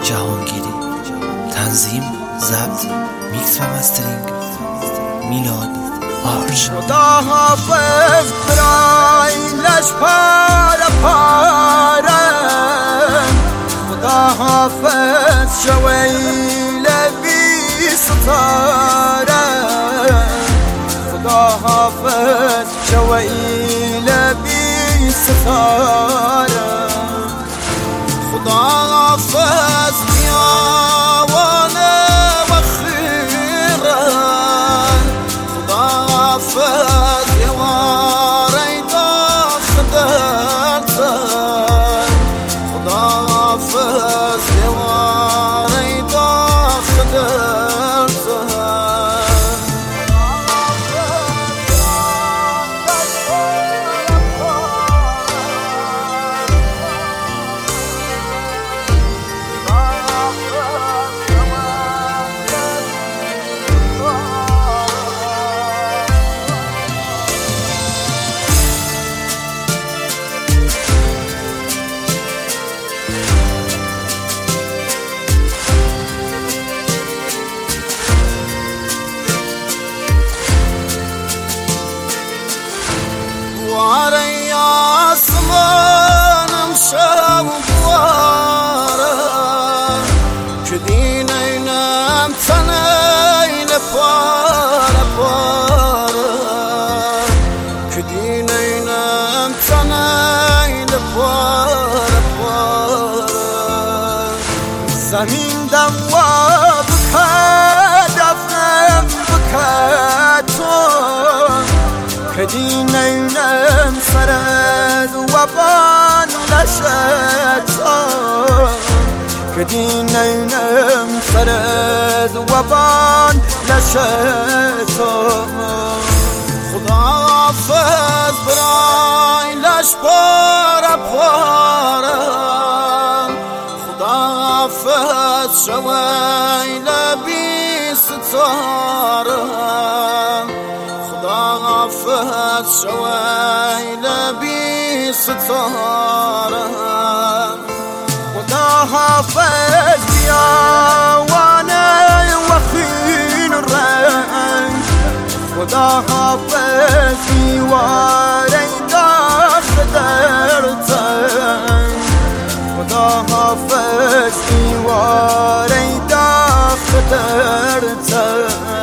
جهانگیری. تنظیم، ضبط، میکس و مسترینگ میلاد آرش. خدا حافظ برایلش پاره پاره، خدا حافظ شویل بی ستاره، خدا حافظ شویل بی ستاره، خدا حافظ میاوانه و خیره، خدا حافظ یواره داخ درته، خدا حافظ یواره داخ درته. واري آسمانم شب واره، كدينينم تنين پاره پاره، كدينينم تنين پاره پاره. زمین دواب دفنم بکتون، كدينينم سرد وبان لشتون، كدينينم سرد وبان لشتون. خدا حافظ برایلش پاره پاره، خدا حافظ شویل بی ستاره، خدا حافظ شویل بی ستاره، خدا حافظ بیاوانه و خین رنگ، خدا حافظ میواره داخ درتن، خدا حافظ میواره داخ درتن.